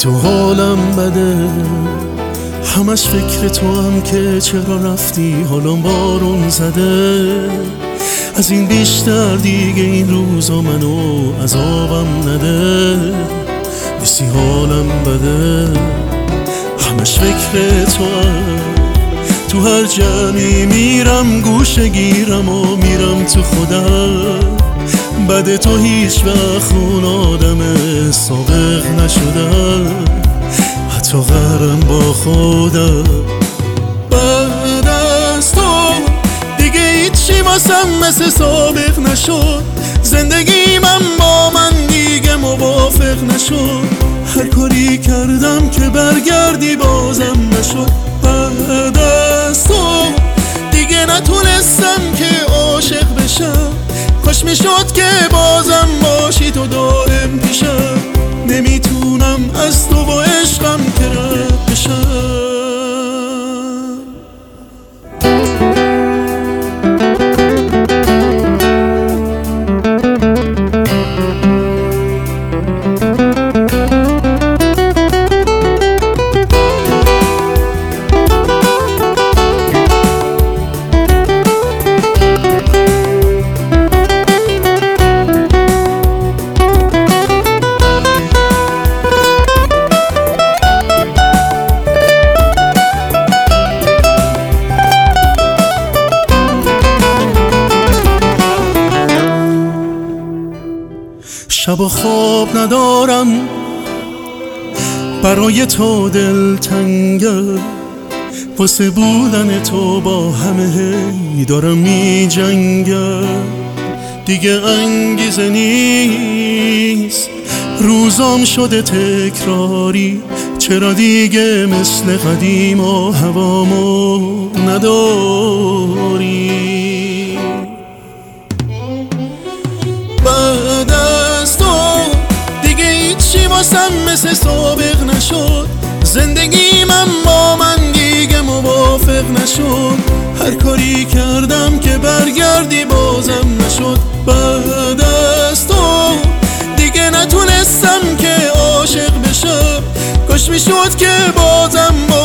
تو حالم بده، همش فکر تو هم که چرا رفتی، حالم بارون زده. از این بیشتر دیگه این روزا منو عذابم نده. نیستی حالم بده، همش فکر تو هم. تو هر جمعی میرم گوشه گیرم و میرم تو خودم. بعد تو هیچ وقت اون آدم سابق نشدم، حتی غرم با خودم. بعد از تو دیگه هیچی واسم مثل سابق نشد. زندگیم با من دیگه موافق نشد. هر کاری کردم که برگردی بازم نشد. بعد از تو دیگه نتونستم که عاشق بشم. کاش میشد که بازم باشی تو دائم پیشم. نمیتونم از تو با عشقم که رد بشم. شب و خواب ندارم، برای تو دل تنگم. واسه بودن تو با همه دارم می جنگم. دیگه انگیزه نیست، روزام شده تکراری. چرا دیگه مثل قدیم و هوامو نداری؟ بعد از تو دیگه هیچی واسم مثل سابق نشد. زندگیم با من دیگه موافق نشد. هر کاری کردم که برگردی بازم نشد. بعد از تو دیگه نتونستم که عاشق بشم. کاش میشد که بازم